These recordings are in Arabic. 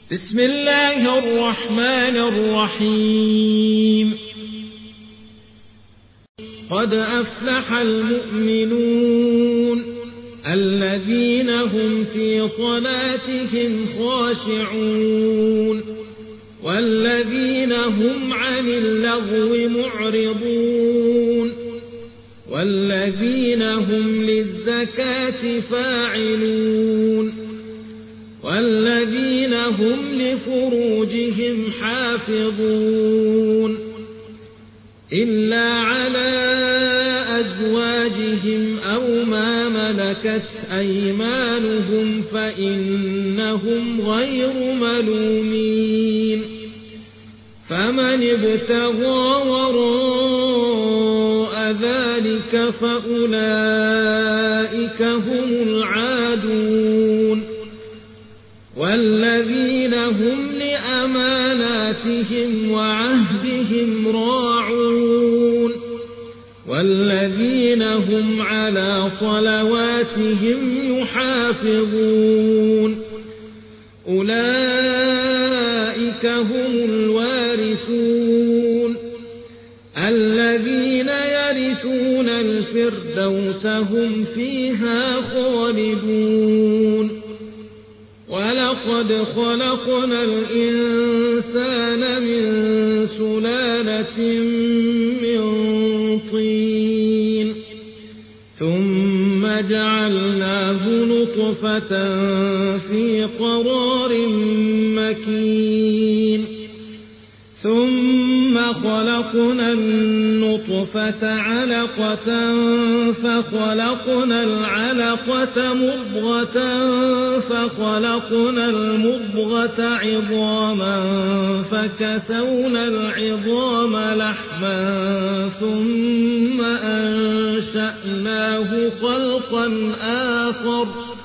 بسم الله الرحمن الرحيم. قد أفلح المؤمنون الذين هم في صلاتهم خاشعون والذين هم عن اللغو معرضون والذين هم للزكاة فاعلون والذين هم لفروجهم حافظون إلا على أزواجهم أو ما ملكت أيمانهم فإنهم غير ملومين. فمن ابتغى وراء ذلك فأولئك هم العادون والذين هم لأماناتهم وعهدهم راعون والذين هم على صلواتهم يحافظون أولئك هم الوارثون الذين يرثون الفردوس هم فيها خالدون. ولقد خلقنا الإنسان من سلالة من طين ثم جعلناه نطفة في قرار مكين ثم خلقنا النطفة علقة فخلقنا العلقة مضغة فخلقنا المضغة عظاما فكسونا العظام لحما ثم أنشأناه خلقا آخر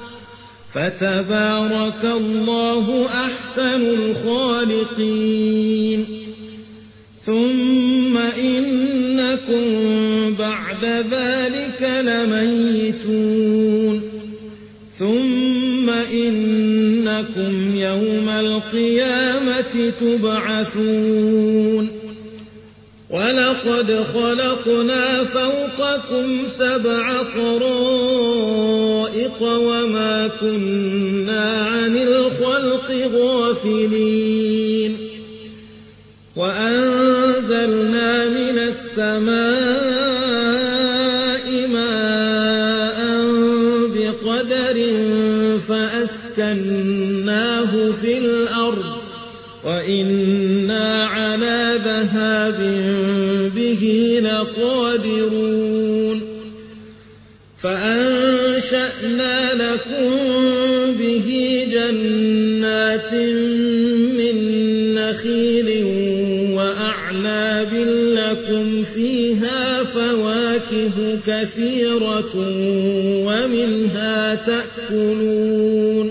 فتبارك الله أحسن الخالقين. ثم إنكم بعد ذلك لميتون ثم إنكم يوم القيامة تبعثون. ولقد خلقنا فوقكم 7 طرائق وما كنا عن الخلق غافلين وأنزلنا من السماء ماء بقدر فأسكناه في الأرض وإنا على ذهاب به لقادرون. فأنشأنا لكم به جنات من نخيل وأعناب لكم فيها فواكه كثيرة ومنها تأكلون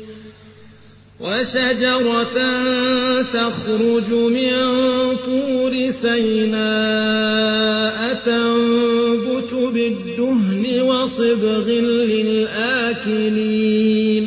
وشجرة تخرج من طور سيناء تنبت بالدهن وصبغ للآكلين.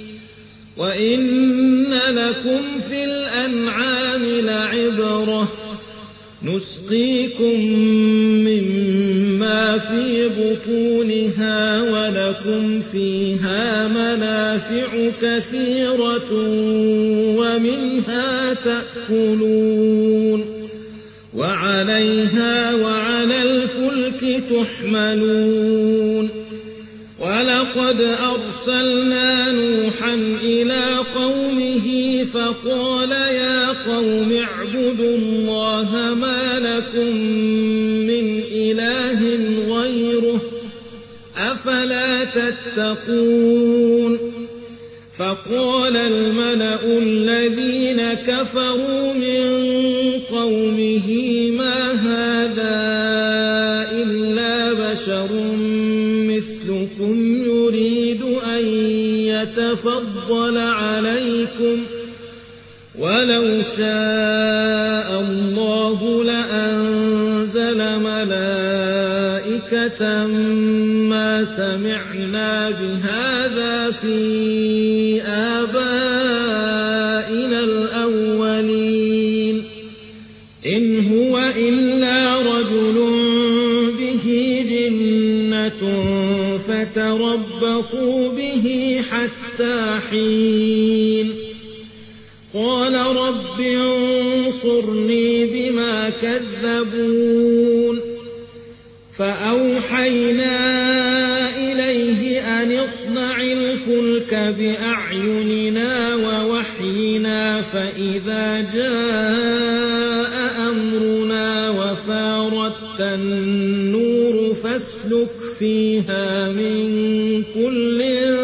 وإن لكم في الأنعام لعبرة نسقيكم مما في بطونها ولكم فيها منافع كثيرة ومنها تأكلون وعليها وعلى الفلك تحملون. ولقد أرسلنا نوحا إلى قومه فقال يا قوم اعبدوا الله ما لكم من إله غيره أفلا تتقون. فقال الملأ الذين كفروا من قومه ما هذا إلا بشر مثلكم يريد أن يتفضل عليكم ولو شاء الله لأنزل ملائكة ما سمعنا بهذا في آبائنا رب انصرني بما كذبون فأوحينا إليه أن اصنع الفلك بأعيننا ووحينا فإذا جاء أمرنا وفارت النور فاسلك فيها من كل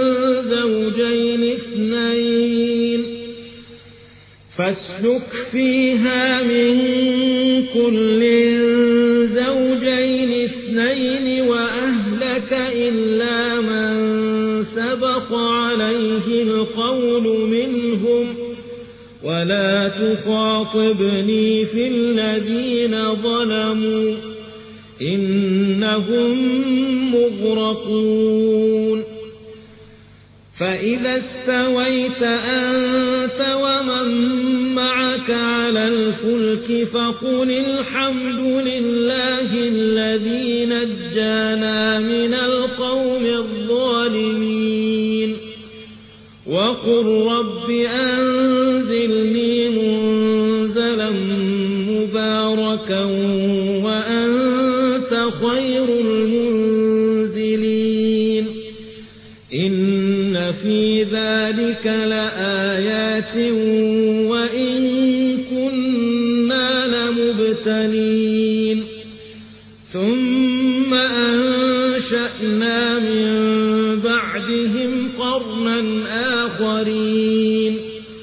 زوجين اثنين وأهلك إلا من سبق عليه القول منهم ولا تخاطبني في الذين ظلموا إنهم مغرقون فإذا استويت أنت ومن معك على الفلك فقل الحمد لله الذي نجانا من القوم الظالمين وقل رب أنزلني منزلا مباركا وأنت خير المنزلين إن في ذلك لآيات وإن كنا لمبتلين ثم أنشأنا من بعدهم قرنا آخرين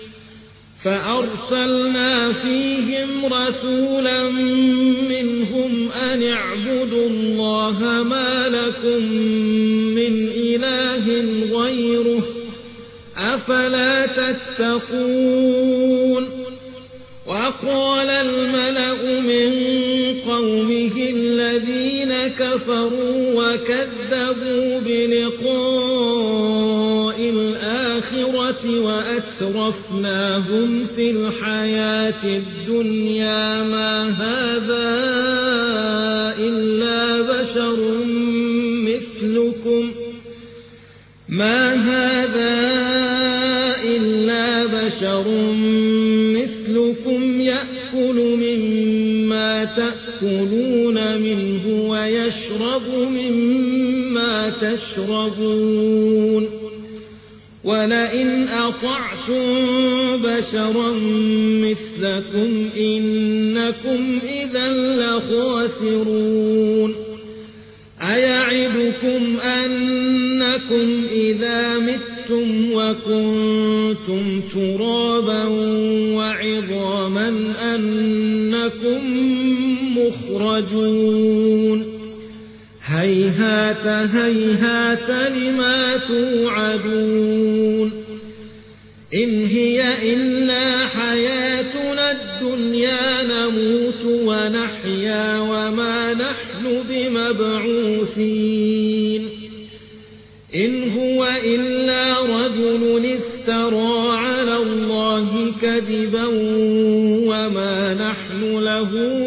فأرسلنا فيهم رسولا منهم أن اعبدوا الله ما لكم من إله غيره أفلا تتقون وقال الملأ من قومه الذين كفروا وكذبوا بلقاء الآخرة وأترفناهم في الحياة الدنيا ما هذا إلا بشر مثلكم يأكل مما تأكلون منه ويشرب مما تشربون ولئن أطعتم بشرا مثلكم إنكم إذا لخاسرون أيعدكم أنكم إذا متم وكنتم ترابا وعظاما أنكم مخرجون هيهات هيهات لما توعدون إن هي إلا حياتنا الدنيا نموت ونحيا وما نحن بمبعوثين إن هو إلا رجل افترى على الله كذبا وما نحن له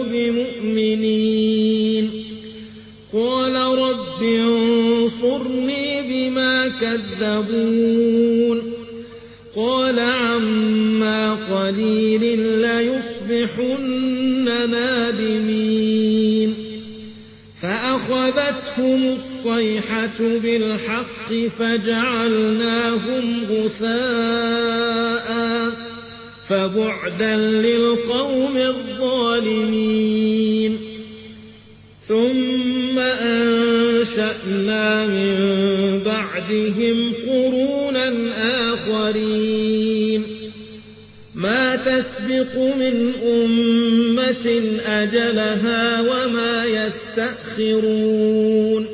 بمؤمنين قال رب انصرني بما كذبون قال عما قليل ليصبحن نادمين فأخذتهم الصيحة بالحق فجعلناهم غثاء فبعدا للقوم الظالمين ثم أنشأنا من بعدهم قرونا آخرين ما تسبق من أمة أجلها وما يستأخرون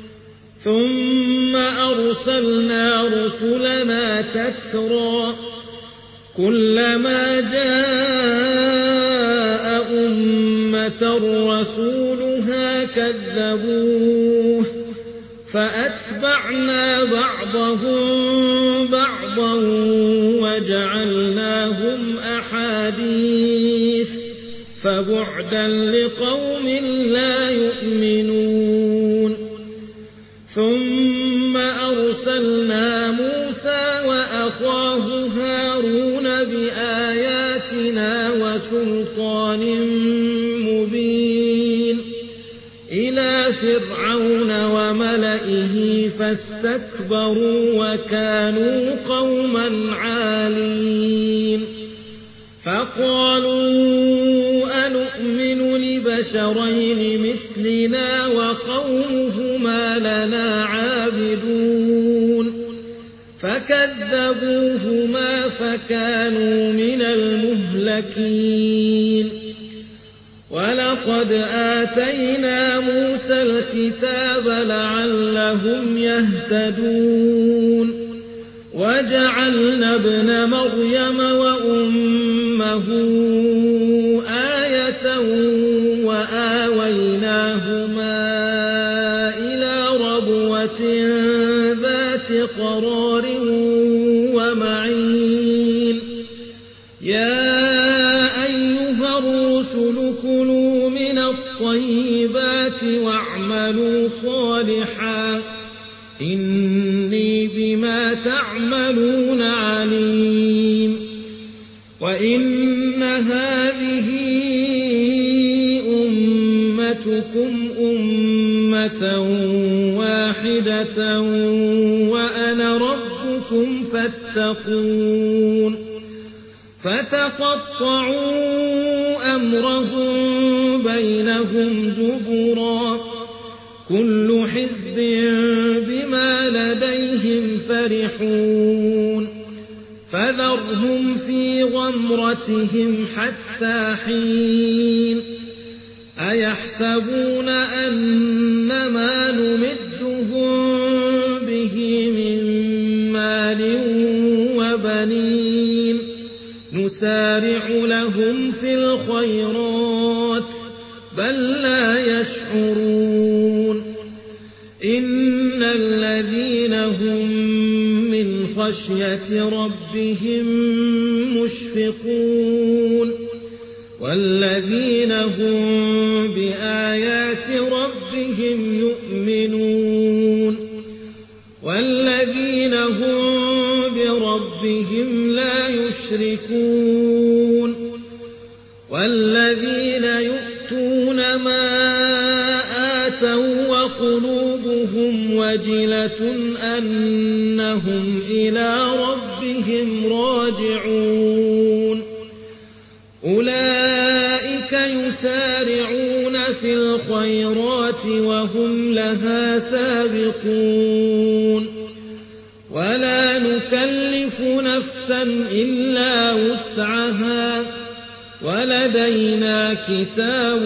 ثم أرسلنا رسلنا تترى كلما جاء أمة رسولها كذبوه فأتبعنا بعضهم بعضا وجعلناهم أحاديث فبعدا لقوم لا يؤمنون ثم أرسلنا موسى وأخاه هارون بآياتنا وسلطان مبين إلى فرعون وملئه فاستكبروا وكانوا قوما عالين فقالوا أنؤمن لبشرين مثلنا وقومهما لنا عابدون فكذبوهما فكانوا من المهلكين ولقد آتينا موسى الكتاب لعلهم يهتدون وجعلنا ابن مريم وأمه آية وآويناهما إلى ربوة ذات قرار ومعين يا أيها الرسل كلوا من الطيبات واعملوا صالحا إني بما تعملون عليم وإن هذه أمتكم أمة واحدة وأنا ربكم فاتقون فتقطعوا أمرهم بينهم زبرا كل حزب بما لديهم فرحون فذرهم في غمرتهم حتى حين أيحسبون أنما نمدهم به من مال وبنين نسارع لهم في الخيرات بل لا يشعرون إن الذين هم من خشية ربهم مشفقون والذين هم بآيات ربهم يؤمنون والذين هم بربهم لا يشركون والذين يؤتون ما آتوا وقلوبهم وجلة أنهم إلى ربهم راجعون أولئك يسارعون في الخيرات وهم لها سابقون ولا نكلف نفسا إلا وسعها ولدينا كتاب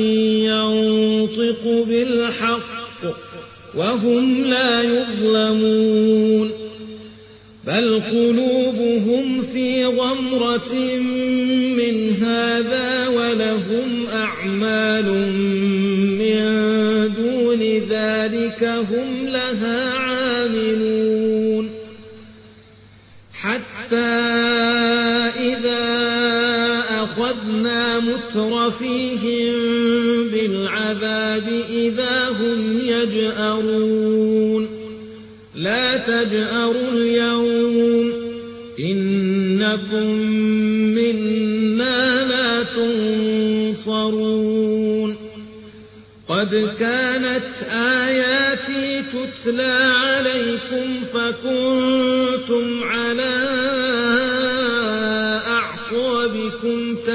ينطق بالحق وهم لا يظلمون بل قلوبهم في غمرة من هذا ولهم أعمال من دون ذلك هم لها عاملون حتى إذا أخذنا مترفيهم بالعذاب إذا هم يجأرون لا تجأروا اليوم إنكم منا لا تنصرون قد كانت آياتي تتلى عليكم فكنتم على أعقابكم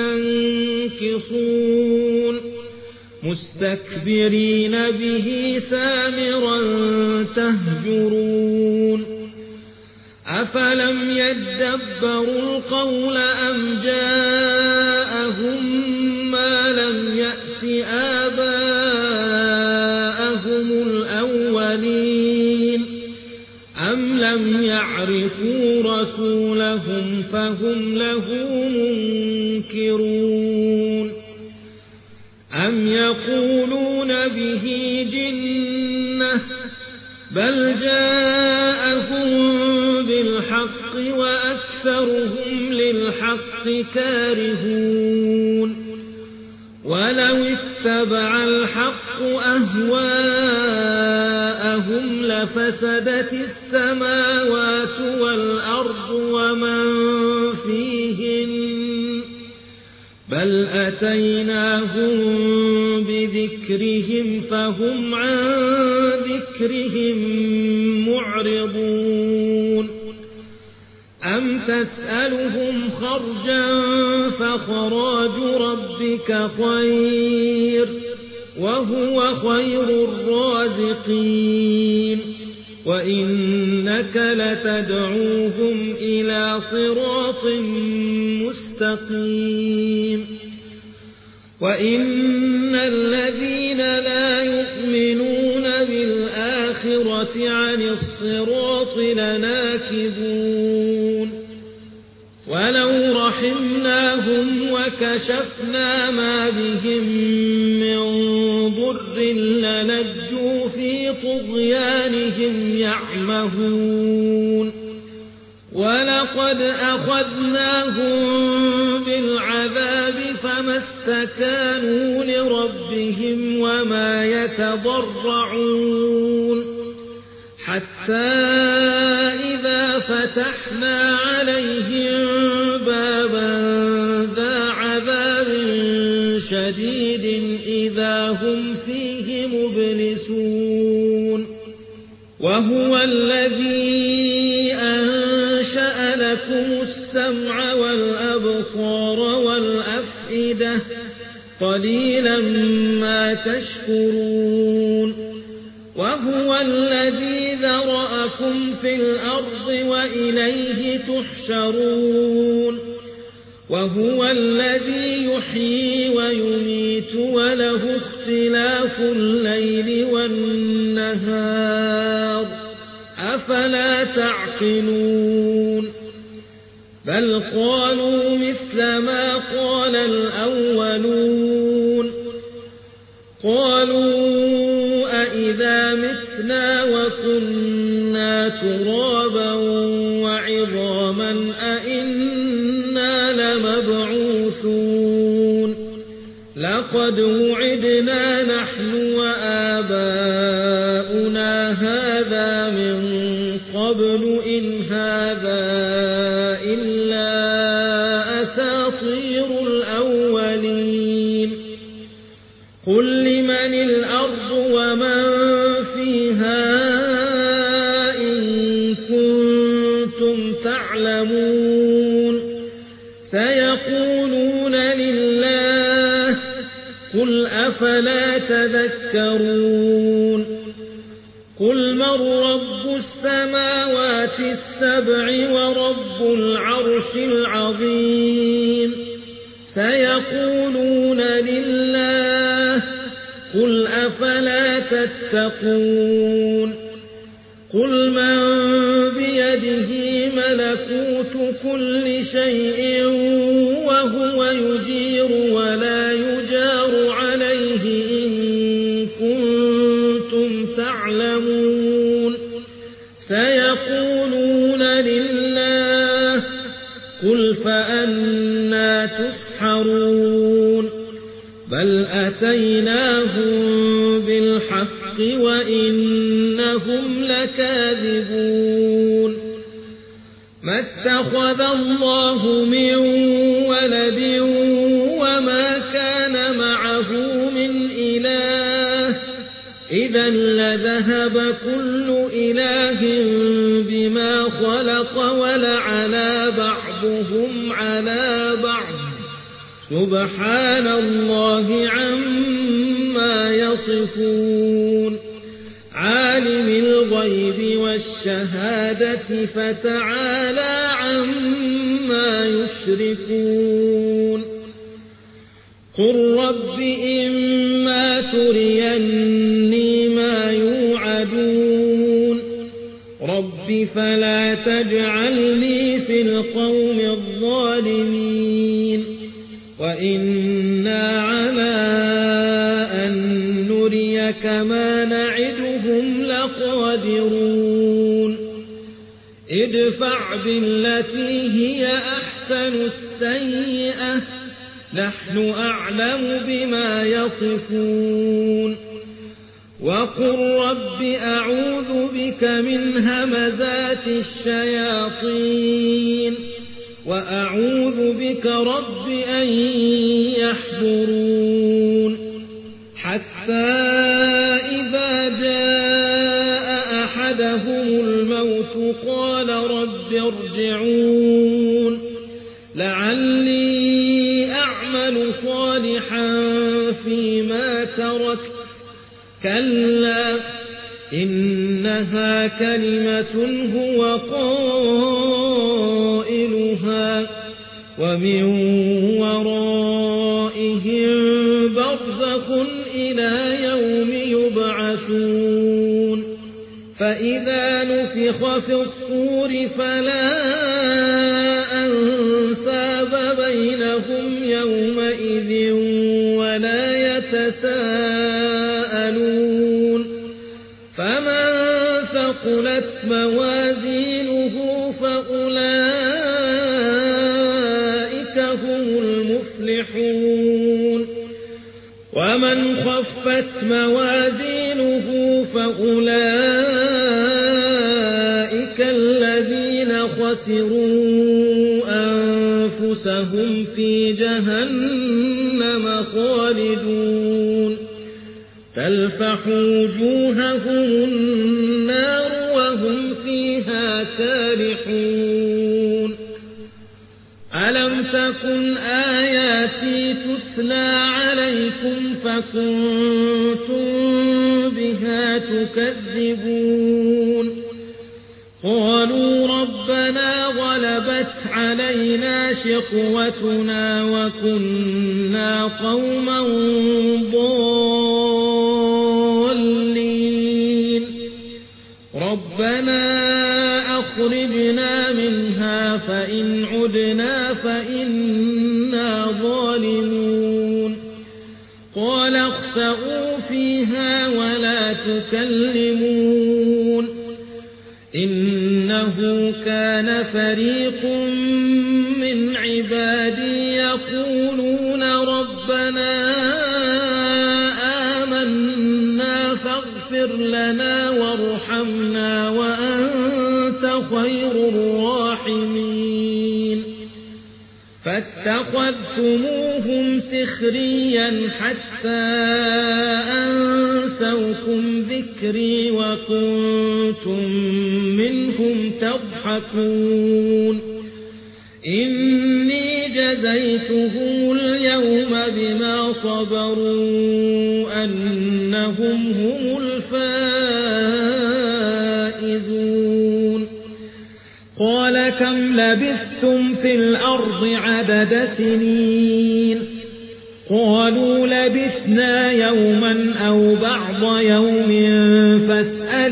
تنكصون مستكبرين به سامرا تهجرون أفلم يدبروا القول أم جاءهم ما لم يأت آباءهم الأولين أم لم يعرفوا رسولهم فهم له منكرون أم يقولون به جنة بل جاءهم بالحق وأكثرهم للحق كارهون ولو اتبع الحق أهواءهم لفسدت السماوات والأرض ومن فيهن بل أتيناهم بذكرهم فهم عن ذكرهم معرضون أم تسألهم خرجا فخراج ربك خير وهو خير الرازقين وإنك لتدعوهم إلى صراط مستقيم وإن الذين لا يؤمنون بالآخرة عن الصراط لناكبون ولو رحمناهم وكشفنا ما بهم من ضر لنجوا في طغيانهم يعمهون ولقد أخذناهم بالعذاب فما استكانوا لربهم وما يتضرعون حتى إذا فتحنا عليهم بابا ذا عذاب شديد إذا هم فيه مبلسون وهو الذي أنشأ لكم السمع والأبصار والأفئدة قليلا ما تشكرون وهو الذي ذرأكم في الأرض وإليه تحشرون وهو الذي يحيي ويميت وله اختلاف الليل والنهار أفلا تعقلون بل قالوا مثل ما قال الأولون قالوا أإذا متنا وكنا ترابا وعظاما أإنا لمبعوثون لقد وعدنا نحن وآباؤنا هذا من قبل إن هذا إلا أساطير الأولين قل لمن الأرض ومن فيها إن كنتم تعلمون سيقولون لله قل أفلا تذكرون قل من رب السماوات السبع ورب العرش العظيم سيقولون لله قل أفلا تتقون قل من بيده ملكوت كل شيء وهو يجير ولا يجار عليه إن كنتم تعلمون سيقولون لله قل فأنى تسحرون بل أتيناهم بالحق وإنهم لكاذبون ما اتخذ الله من ولد وما كان معه من إله إذا لذهب كل إله بما خلق ولعلى بعضهم على بعض سبحان الله عما يصفون عالم الغيب والشهادة فتعالى عما يشركون قل رب إما تريني ما يوعدون رب فلا تجعلني في القوم الظالمين وإنا على أن نريك ما نعدهم لقادرون ادفع بالتي هي أحسن السيئة نحن أعلم بما يصفون وقل رب أعوذ بك من همزات الشياطين وأعوذ بك رب أن يحضرون حتى إذا جاء أحدهم الموت قال رب ارجعون لعلي أعمل صالحا فيما تركت كلا إنها كلمة هو قائلها ومن ورائهم برزخ إلى يوم يبعثون فإذا نفخ في الصور فلا أنساب بينهم يومئذ ولا يتساءلون فمن ثقلت موازينه فأولئك هم المفلحون ومن خفت موازينه فأولئك الذين خسروا أنفسهم في جهنم خالدون تلفح وجوههم النار وهم فيها كالحون ألم تكن آياتي تتلى عليكم فكنتم بها تكذبون قالوا ربنا غلبت علينا شقوتنا وكنا قوما ضالين ربنا أخرجنا منها فإن عدنا فإنا ظالمون قال اخسئوا فيها ولا تكلمون إنه كان فريق من عبادي يقولون ربنا آمنا فاغفر لنا وارحمنا وأنت خير الراحمين فاتخذتموهم سخريا حتى أنسوكم ذكري وكنتم منهم تضحكون إني جزيتهم اليوم بما صبروا أنهم هم الفائزون قال كم لبثتم في الأرض عدد سنين قالوا لبثنا يوما أو بعض يوم فاسأل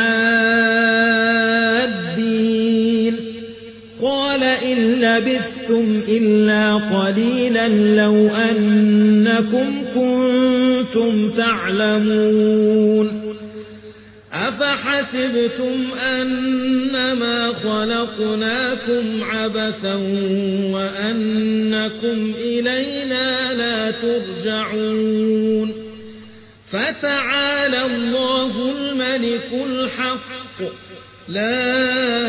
العادين قال إن لبثتم إلا قليلا لو أنكم كنتم تعلمون أفحسبتم أنما خلقناكم عبثا وأنكم إلينا لا ترجعون فتعالى الله الملك الحق لا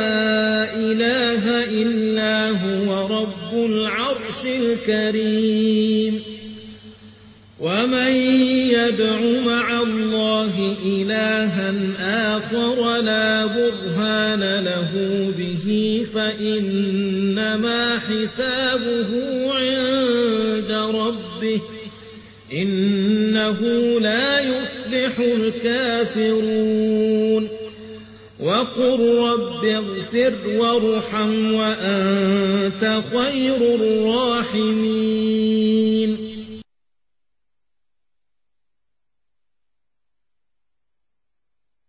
إله إلا هو رب العرش الكريم ومن يدع مع الله إلها آخر لا برهان له به فإنما حسابه عند ربه إنه لا يفلح الكافرون وقل رب اغفر وارحم وأنت خير الراحمين